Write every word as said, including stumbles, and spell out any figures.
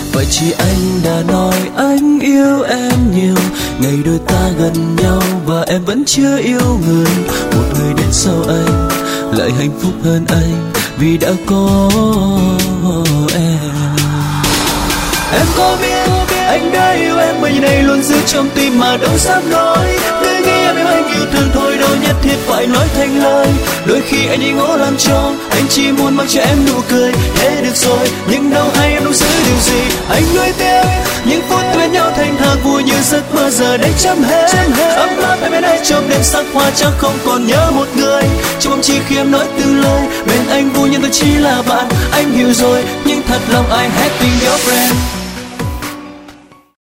Vậy chỉ anh đã nói anh yêu em nhiều, ngày đôi ta gần nhau và em vẫn chưa yêu người. Một người đến sau anh lại hạnh phúc hơn anh vì đã có em. Em có biết anh đã yêu em mấy này luôn giữ trong tim mà đâu dám nói. Cứ nghĩ em em anh yêu thương thôi đâu nhất thiết phải nói thành lời. Đôi khi anh đi ngó làm cho anh chỉ muốn mang cho em nụ cười thế được rồi, nhưng đâu hay em đâu giữ điều gì. Anh nuối tiếc những phút quen nhau thành thơ vui như giấc mơ giờ đây chấm hết. Ấm áp em bên đây trong đêm sắc hoa chắc không còn nhớ một người. Trong bóng chỉ khi em nói từng lời bên anh vui nhưng tôi chỉ là bạn. Anh hiểu rồi nhưng thật lòng I had been your friend.